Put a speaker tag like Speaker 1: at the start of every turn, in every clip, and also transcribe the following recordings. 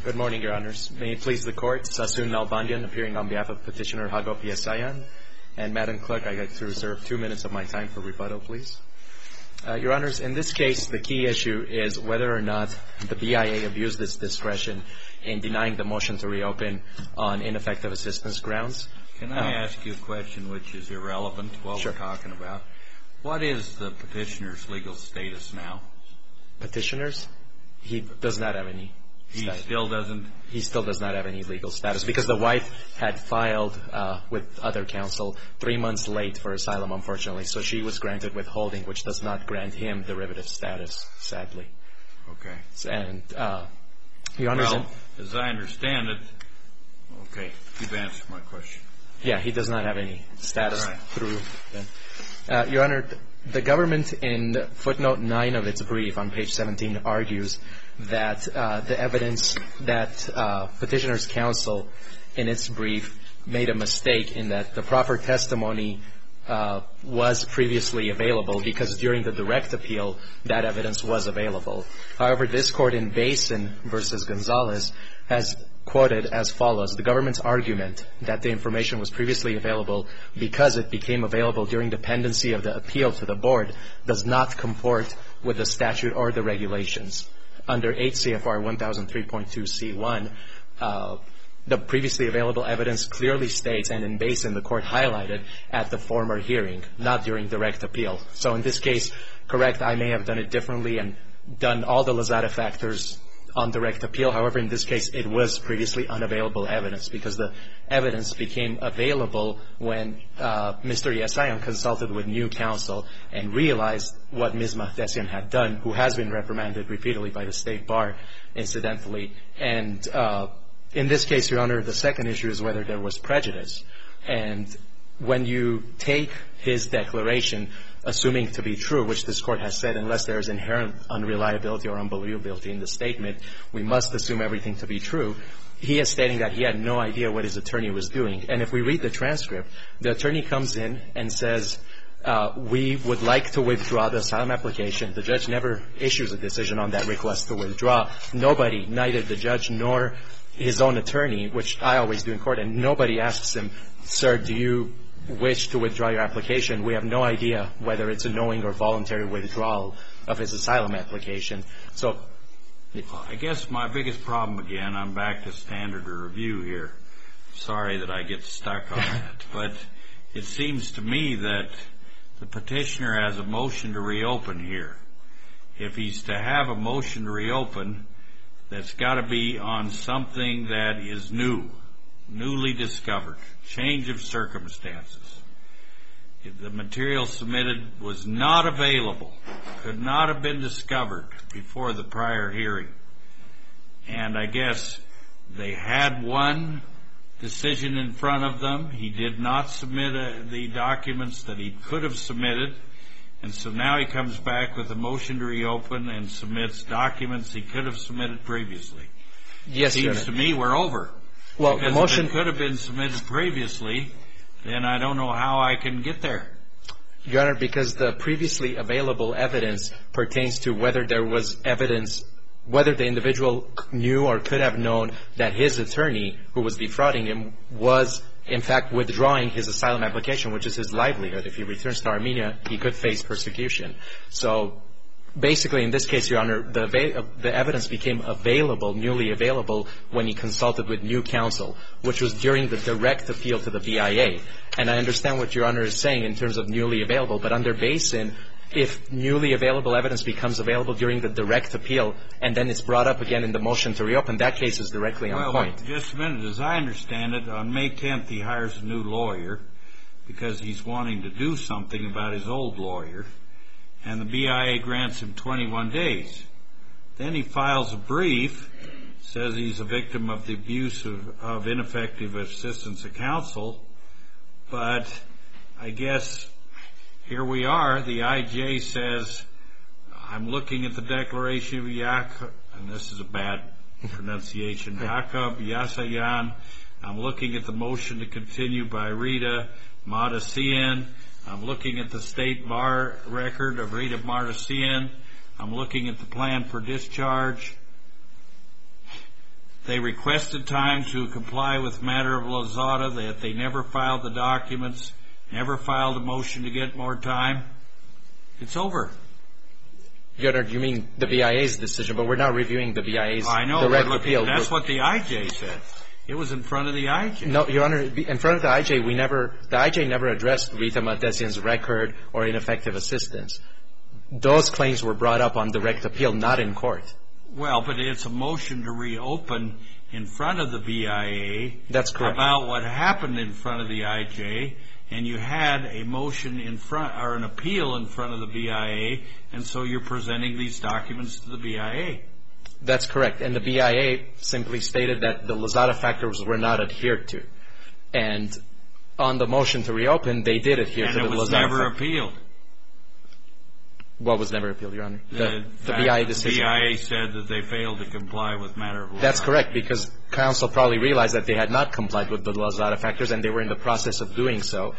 Speaker 1: Good morning, Your Honors. May it please the Court, Sassoon Nalbandian appearing on behalf of Petitioner Hagop Yesayan. And Madam Clerk, I'd like to reserve 2 minutes of my time for rebuttal, please. Your Honors, in this case, the key issue is whether or not the BIA abused its discretion in denying the motion to reopen on ineffective assistance grounds.
Speaker 2: Can I ask you a question which is irrelevant to what we're talking about? What is the petitioner's legal status now?
Speaker 1: Petitioner's? He does not have any status.
Speaker 2: He still doesn't? He
Speaker 1: still does not have any legal status because the wife had filed with other counsel 3 months late for asylum, unfortunately. So she was granted withholding, which does not grant him derivative status, sadly.
Speaker 2: Okay.
Speaker 1: And, Your Honors...
Speaker 2: Well, as I understand it... Okay, you've answered my question.
Speaker 1: Yeah, he does not have any status through...
Speaker 2: Right.
Speaker 1: Your Honor, the government in footnote 9 of its brief on page 17 argues that the evidence that Petitioner's counsel in its brief made a mistake in that the proper testimony was previously available because during the direct appeal that evidence was available. However, this court in Basin v. Gonzalez has quoted as follows: the government's argument that the information was previously available because it became available during the pendency of the appeal to the board does not comport with the statute or the regulations. Under 8 CFR 1003.2 C1, the previously available evidence clearly states, and in Basin the court highlighted, at the former hearing, not during direct appeal. So in this case, correct, I may have done it differently and done all the Lozada factors on direct appeal. However, in this case, it was previously unavailable evidence because the evidence became available when Mr. Yesayan consulted with new counsel and realized what Ms. Mahtesian had done, who has been reprimanded repeatedly by the State Bar, incidentally. And in this case, Your Honor, the second issue is whether there was prejudice. And when you take his declaration, assuming to be true, which this court has said, unless there is inherent unreliability or unbelievability in the statement, we must assume everything to be true. He is stating that he had no idea what his attorney was doing. And if we read the transcript, the attorney comes in and says, we would like to withdraw the asylum application. The judge never issues a decision on that request to withdraw. Nobody, neither the judge nor his own attorney, which I always do in court, and nobody asks him, sir, do you wish to withdraw your application? We have no idea whether it's a knowing or voluntary withdrawal of his asylum application. So
Speaker 2: I guess my biggest problem, again, I'm back to standard of review here. Sorry that I get stuck on that. But it seems to me that the petitioner has a motion to reopen here. If he's to have a motion to reopen, that's got to be on something that is new, newly discovered, change of circumstances. If the material submitted was not available, could not have been discovered before the prior hearing, and I guess they had one decision in front of them. He did not submit the documents that he could have submitted, and so now he comes back with a motion to reopen and submits documents he could have submitted previously.
Speaker 1: Yes, Your Honor.
Speaker 2: Seems to me we're over.
Speaker 1: Well,
Speaker 2: because
Speaker 1: the motion
Speaker 2: if it could have been submitted previously, then I don't know how I can get there.
Speaker 1: Your Honor, because the previously available evidence pertains to whether there was evidence, whether the individual knew or could have known that his attorney, who was defrauding him, was in fact withdrawing his asylum application, which is his livelihood. If he returns to Armenia, he could face persecution. So basically, in this case, Your Honor, the evidence became available, newly available, when he consulted with new counsel, which was during the direct appeal to the BIA. And I understand what Your Honor is saying in terms of newly available, but under Basin, if newly available evidence becomes available during the direct appeal and then it's brought up again in the motion to reopen, that case is directly on point.
Speaker 2: Well, just a minute. As I understand it, on May 10th he hires a new lawyer because he's wanting to do something about his old lawyer, and the BIA grants him 21 days. Then he files a brief, says he's a victim of the abuse of ineffective assistance of counsel, but I guess here we are. The IJ says, I'm looking at the declaration of Jacob, and this is a bad pronunciation, Jacob Yesayan. I'm looking at the motion to continue by Rita Mahtesian. I'm looking at the State Bar record of Rita Mahtesian. I'm looking at the plan for discharge. they requested time to comply with matter of Lozada, that they never filed the documents, never filed a motion to get more time. It's over.
Speaker 1: Your Honor, you mean the BIA's decision, but we're not reviewing the BIA's direct appeal.
Speaker 2: That's what the IJ said. It was in front of the IJ.
Speaker 1: No, Your Honor, in front of the IJ, the IJ never addressed Rita Maldesian's record or ineffective assistance. Those claims were brought up on direct appeal, not in court.
Speaker 2: Well, but it's a motion to reopen in front of the BIA.
Speaker 1: That's correct.
Speaker 2: About what happened in front of the IJ, and you had a motion in front, or an appeal in front of the BIA, and so you're presenting these documents to the BIA.
Speaker 1: That's correct. And the BIA simply stated that the Lozada factors were not adhered to. And on the motion to reopen, they did adhere to the Lozada factors.
Speaker 2: And it was never appealed.
Speaker 1: What was never appealed, Your Honor? The BIA decision.
Speaker 2: The BIA said that they failed to comply with matter of Lozada.
Speaker 1: That's correct, because counsel probably realized that they had not complied with the Lozada factors, and they were in the process of doing so.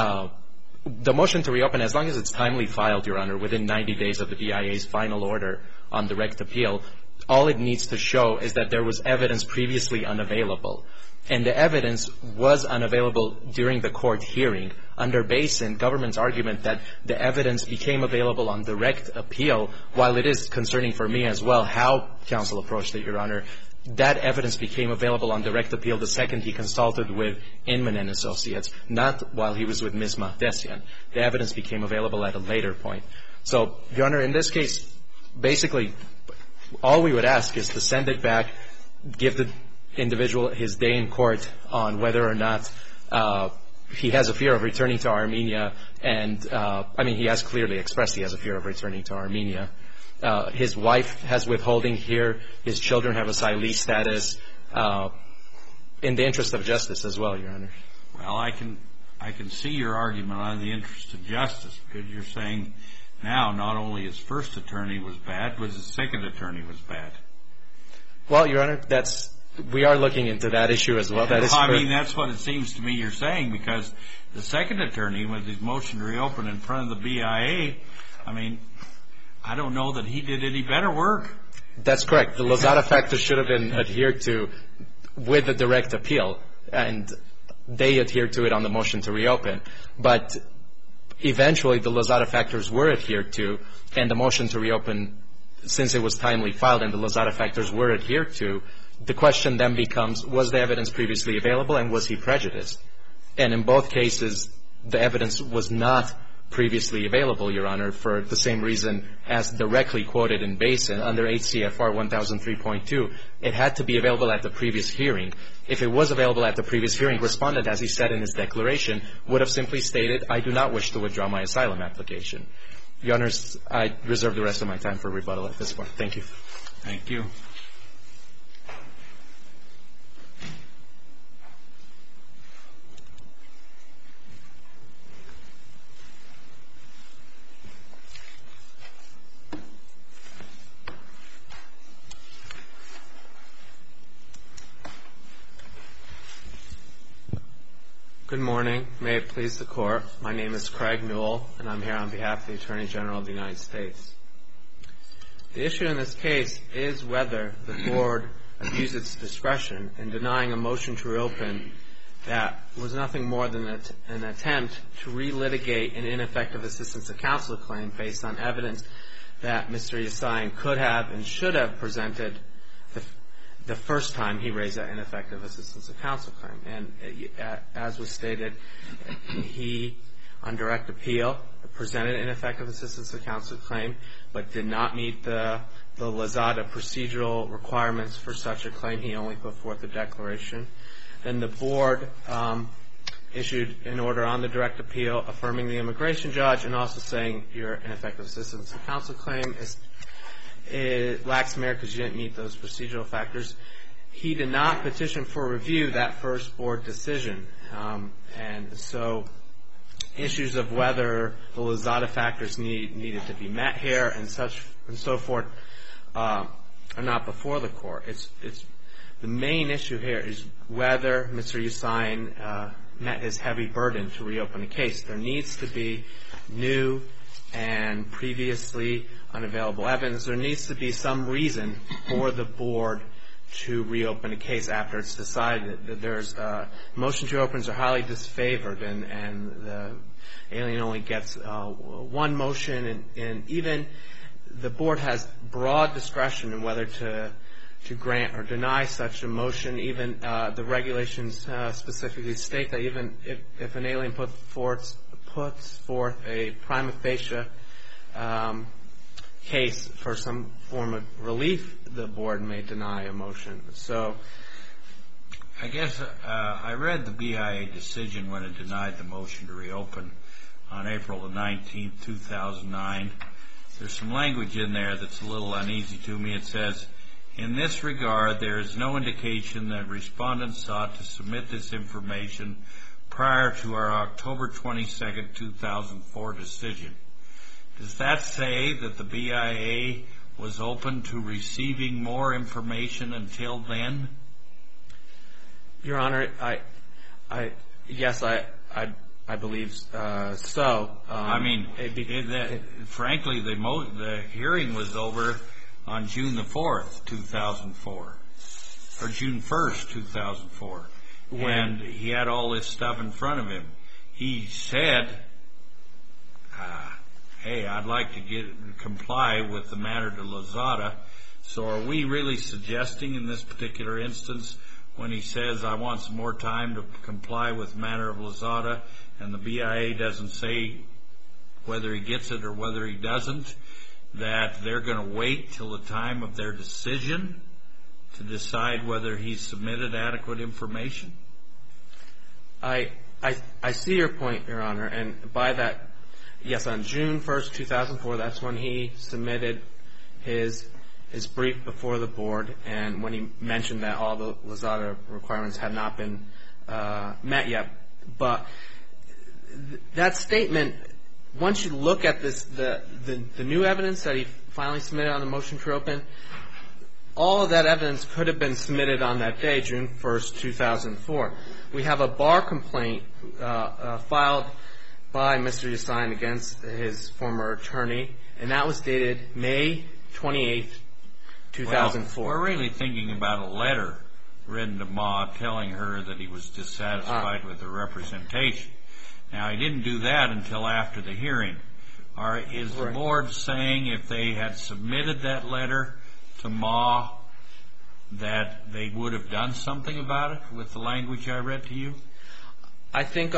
Speaker 1: The motion to reopen, as long as it's timely filed, Your Honor, within 90 days of the BIA's final order on direct appeal, all it needs to show is that there was evidence previously unavailable. And the evidence was unavailable during the court hearing. Under Basin, government's argument that the evidence became available on direct appeal, while it is concerning for me as well how counsel approached it, Your Honor, that evidence became available on direct appeal the second he consulted with Inman and Associates, not while he was with Ms. Maldesian. The evidence became available at a later point. So, Your Honor, in this case, basically, all we would ask is to send it back, give the individual his day in court on whether or not he has a fear of returning to Armenia. And, he has clearly expressed he has a fear of returning to Armenia. His wife has withholding here. His children have asylee status. In the interest of justice as well, Your Honor.
Speaker 2: Well, I can see your argument on the interest of justice, because you're saying now not only his first attorney was bad, but his second attorney was bad.
Speaker 1: Well, Your Honor, we are looking into that issue as well.
Speaker 2: That's what it seems to me you're saying, because the second attorney, with his motion to reopen in front of the BIA, I don't know that he did any better work.
Speaker 1: That's correct. The Lozada factors should have been adhered to with the direct appeal, and they adhered to it on the motion to reopen. But eventually the Lozada factors were adhered to, and the motion to reopen, since it was timely filed and the Lozada factors were adhered to, the question then becomes, was the evidence previously available and was he prejudiced? And in both cases, the evidence was not previously available, Your Honor, for the same reason as directly quoted in Basin under 8 CFR 1003.2. It had to be available at the previous hearing. If it was available at the previous hearing, respondent, as he said in his declaration, would have simply stated, I do not wish to withdraw my asylum application. Your Honors, I reserve the rest of my time for rebuttal at this point. Thank you.
Speaker 2: Thank you.
Speaker 3: Good morning. May it please the Court. My name is Craig Newell, and I'm here on behalf of the Attorney General of the United States. The issue in this case is whether the Board abused its discretion in denying a motion to reopen that was nothing more than an attempt to relitigate an ineffective assistance of counsel claim based on evidence that Mr. Yasayan could have and should have presented the first time he raised that ineffective assistance of counsel claim. And as was stated, he, on direct appeal, presented an ineffective assistance of counsel claim, but did not meet the Lozada procedural requirements for such a claim. He only put forth a declaration. Then the Board issued an order on the direct appeal affirming the immigration judge and also saying your ineffective assistance of counsel claim it lacks merit because you didn't meet those procedural factors. He did not petition for review that first Board decision. And so issues of whether the Lozada factors needed to be met here and so forth are not before the Court. The main issue here is whether Mr. Yasayan met his heavy burden to reopen a case. There needs to be new and previously unavailable evidence. There needs to be some reason for the Board to reopen a case after it's decided that there's motion to reopens are highly disfavored, and the alien only gets one motion, and even the board has broad discretion in whether to grant or deny such a motion. Even the regulations specifically state that even if an alien puts forth a prima facie case for some form of relief, the board may deny a motion. So
Speaker 2: I guess I read the BIA decision when it denied the motion to reopen on April the 19th, 2009. There's some language in there that's a little uneasy to me. It says, in this regard, there is no indication that respondents sought to submit this information prior to our October 22nd, 2004 decision. Does that say that the BIA was open to receiving more information until then?
Speaker 3: Your Honor, yes, I believe so.
Speaker 2: I mean, frankly, the hearing was over on June the 4th, 2004, or June 1st, 2004, and he had all this stuff in front of him. He said, hey, I'd like to comply with the matter to Lozada. So are we really suggesting in this particular instance, when he says, I want some more time to comply with matter of Lozada, and the BIA doesn't say whether he gets it or whether he doesn't, that they're going to wait till the time of their decision to decide whether he's submitted adequate information?
Speaker 3: I see your point, Your Honor, and by that, yes, on June 1st, 2004, that's when he submitted his brief before the board, and when he mentioned that all the Lozada requirements had not been met yet. But that statement, once you look at this, the new evidence that he finally submitted on the motion to reopen, all of that evidence could have been submitted on that day, June 1st, 2004. We have a bar complaint filed by Mr. Yassine against his former attorney, and that was dated May 28th, 2004.
Speaker 2: Well, we're really thinking about a letter written to Ma telling her that he was dissatisfied with the representation. Now, he didn't do that until after the hearing. Is the board saying if they had submitted that letter to Ma that they would have done something about it with the language I read to you?
Speaker 3: I think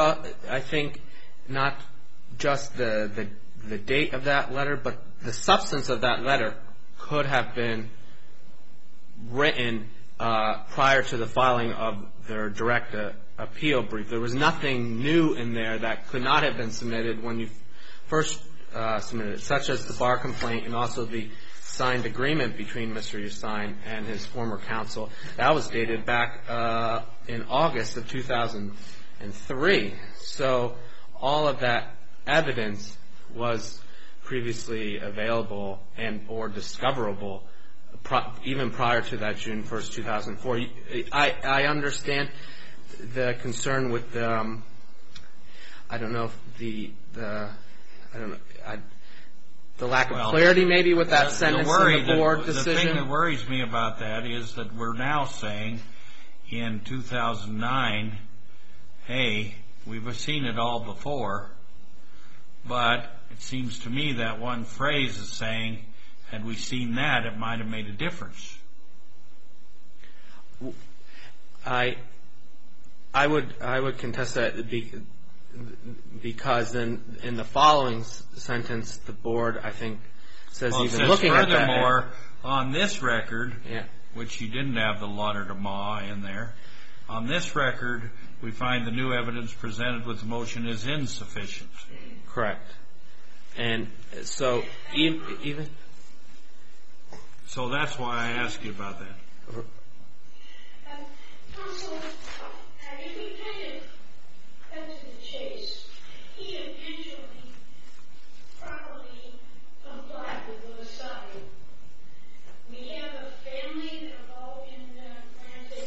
Speaker 3: not just the date of that letter, but the substance of that letter could have been written prior to the filing of their direct appeal brief. There was nothing new in there that could not have been submitted when you first submitted it, such as the bar complaint and also the signed agreement between Mr. Yassine and his former counsel. That was dated back in August of 2003. So all of that evidence was previously available and or discoverable even prior to that June 1st, 2004. I understand the concern with the lack of clarity maybe with that sentence in the board decision.
Speaker 2: The thing that worries me about that is that we're now saying in 2009, hey, we've seen it all before, but it seems to me that one phrase is saying, had we seen that, it might have made a difference.
Speaker 3: I would contest that because in the following sentence, the board, I think, says even looking at that.
Speaker 2: Furthermore, on this record, which you didn't have the letter to Ma in there, on this record, we find the new evidence presented with the motion is insufficient.
Speaker 3: Correct. And so even...
Speaker 2: So that's why I asked you about that.
Speaker 4: Counsel, if we kind of cut to the chase, he eventually probably complied with the asylum. We have a family that have all been granted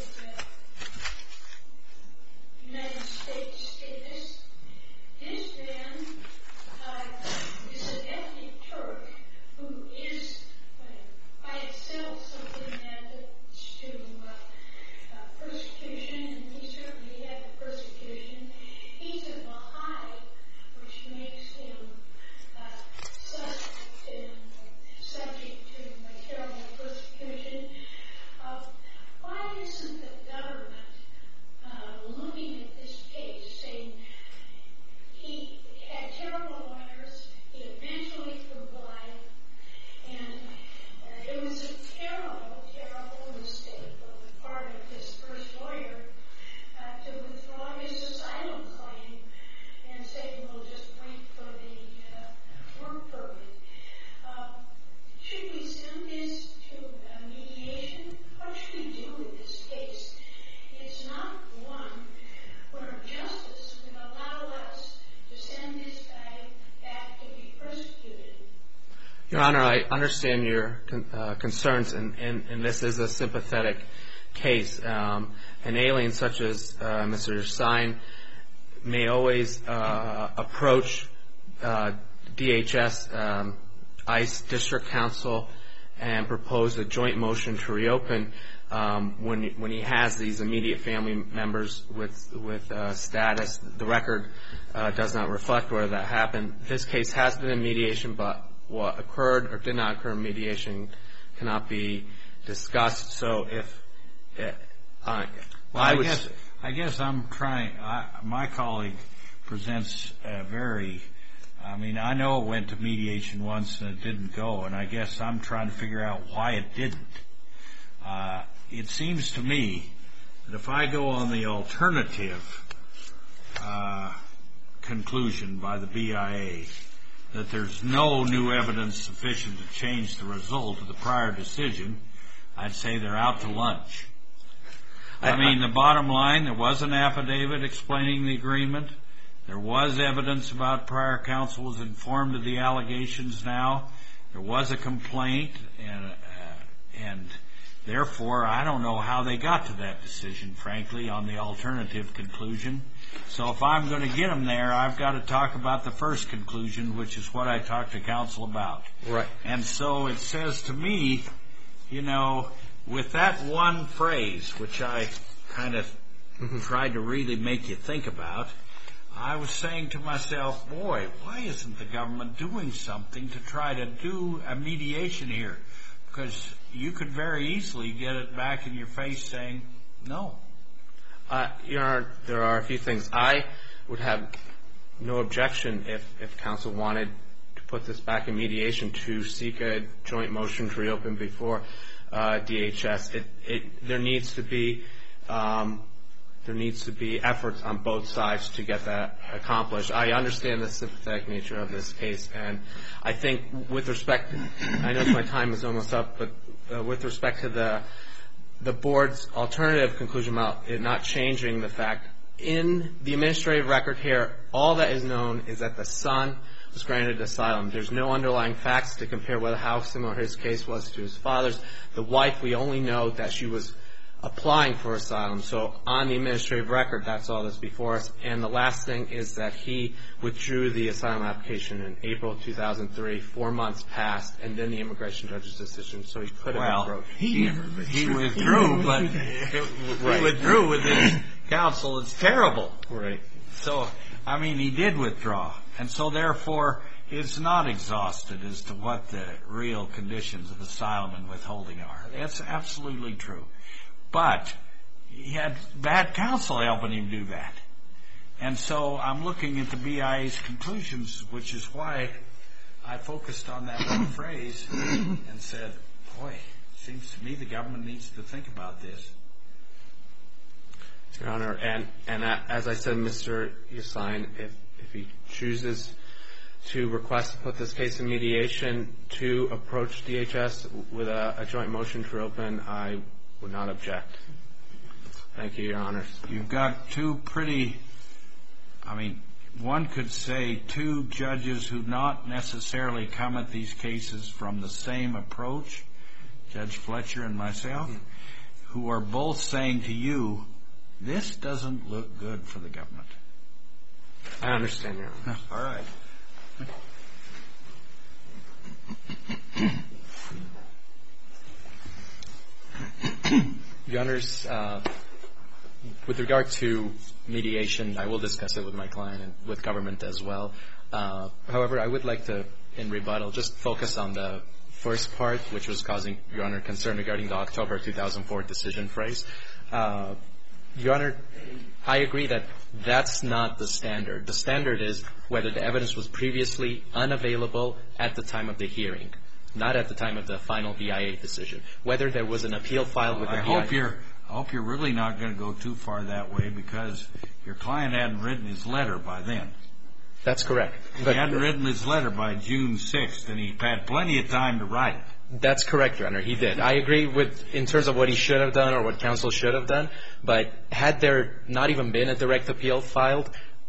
Speaker 4: United States status. This man is an ethnic Turk who is by itself something that should
Speaker 3: Your Honor, I understand your concerns, and this is a sympathetic case. An alien such as Mr. Sine may always approach DHS, ICE District Council, and propose a joint motion to reopen when he has these immediate family members with status. The record does not reflect where that happened. This case has been in mediation, but what occurred or did not occur in mediation cannot be discussed. So
Speaker 2: I guess I'm trying. My colleague presents a very. I mean, I know it went to mediation once and it didn't go, and I guess I'm trying to figure out why it didn't. It seems to me that if I go on the alternative conclusion by the BIA that there's no new evidence sufficient to change the result of the prior decision, I'd say they're out to lunch. I mean, the bottom line, there was an affidavit explaining the agreement. There was evidence about prior counsel was informed of the allegations now. There was a complaint, and therefore, I don't know how they got to that decision, frankly, on the alternative conclusion. So if I'm going to get them there, I've got to talk about the first conclusion, which is what I talked to counsel about.
Speaker 3: Right.
Speaker 2: And so it says to me, you know, with that one phrase, which I kind of tried to really make you think about, I was saying to myself, boy, why isn't the government doing something to try to do a mediation here? Because you could very easily get it back in your face saying no.
Speaker 3: Your Honor, there are a few things. I would have no objection if counsel wanted to put this back in mediation to seek a joint motion to reopen before DHS. There needs to be efforts on both sides to get that accomplished. I understand the sympathetic nature of this case, and I think with respect, I know my time is almost up, but with respect to the board's alternative conclusion about it not changing the fact, in the administrative record here, all that is known is that the son was granted asylum. There's no underlying facts to compare how similar his case was to his father's. The wife, we only know that she was applying for asylum. So on the administrative record, that's all that's before us. And the last thing is that he withdrew the asylum application in April 2003. 4 months passed, and then the immigration judge's decision. So he could have approached.
Speaker 2: He withdrew, but he withdrew with his counsel. It's terrible.
Speaker 3: Right.
Speaker 2: So, I mean, he did withdraw. And so, therefore, it's not exhausted as to what the real conditions of asylum and withholding are. That's absolutely true. But he had bad counsel helping him do that. And so I'm looking at the BIA's conclusions, which is why I focused on that one phrase and said, boy, it seems to me the government needs to think about this.
Speaker 3: Your Honor, and as I said, Mr. Yassine, if he chooses to request to put this case in mediation to approach DHS with a joint motion to reopen, I would not object. Thank you, Your Honors.
Speaker 2: You've got two pretty, I mean, one could say two judges who not necessarily come at these cases from the same approach, Judge Fletcher and myself, who are both saying to you, this doesn't look good for the government.
Speaker 3: I understand, Your Honor.
Speaker 2: All right.
Speaker 1: Your Honors, with regard to mediation, I will discuss it with my client and with government as well. However, I would like to, in rebuttal, just focus on the first part, which was causing Your Honor concern regarding the October 2004 decision phrase. Your Honor, I agree that that's not the standard. The standard is whether the evidence was previously unavailable at the time of the hearing, not at the time of the final BIA decision. Whether there was an appeal filed with the BIA.
Speaker 2: I hope you're really not going to go too far that way, because your client hadn't written his letter by then.
Speaker 1: That's correct.
Speaker 2: He hadn't written his letter by June 6th, and he had plenty of time to write it.
Speaker 1: That's correct, Your Honor. He did. I agree in terms of what he should have done or what counsel should have done, but had there not even been a direct appeal filed,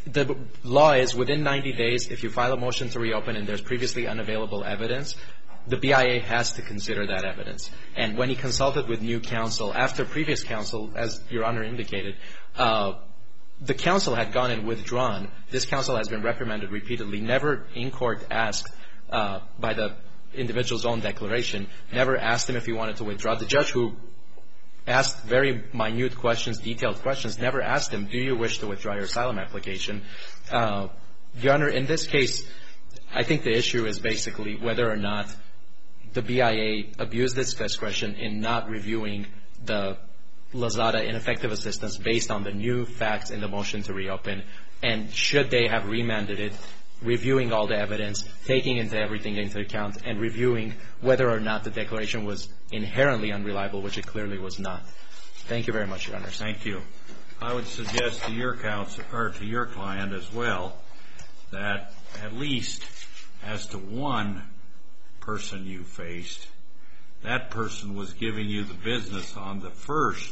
Speaker 1: the law is within 90 days, if you file a motion to reopen and there's previously unavailable evidence, the BIA has to consider that evidence. And when he consulted with new counsel, after previous counsel, as Your Honor indicated, the counsel had gone and withdrawn. This counsel has been reprimanded repeatedly, never in court asked by the individual's own declaration, never asked him if he wanted to withdraw. The judge, who asked very minute questions, detailed questions, never asked him, do you wish to withdraw your asylum application? Your Honor, in this case, I think the issue is basically whether or not the BIA abused its discretion in not reviewing the Lozada ineffective assistance based on the new facts in the motion to reopen, and should they have remanded it, reviewing all the evidence, taking everything into account, and reviewing whether or not the declaration was inherently unreliable, which it clearly was not. Thank you very much, Your Honor.
Speaker 2: Thank you. I would suggest to your counsel, or to your client as well, that at least as to one person you faced, that person was giving you the business on the first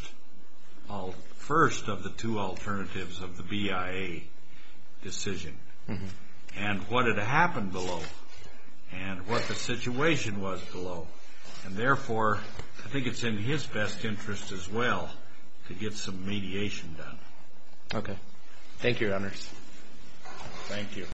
Speaker 2: of the two alternatives of the BIA decision. Mm-hmm. And what had happened below, and what the situation was below. And therefore, I think it's in his best interest as well to get some mediation done.
Speaker 1: Okay. Thank you, Your Honors.
Speaker 2: Thank you.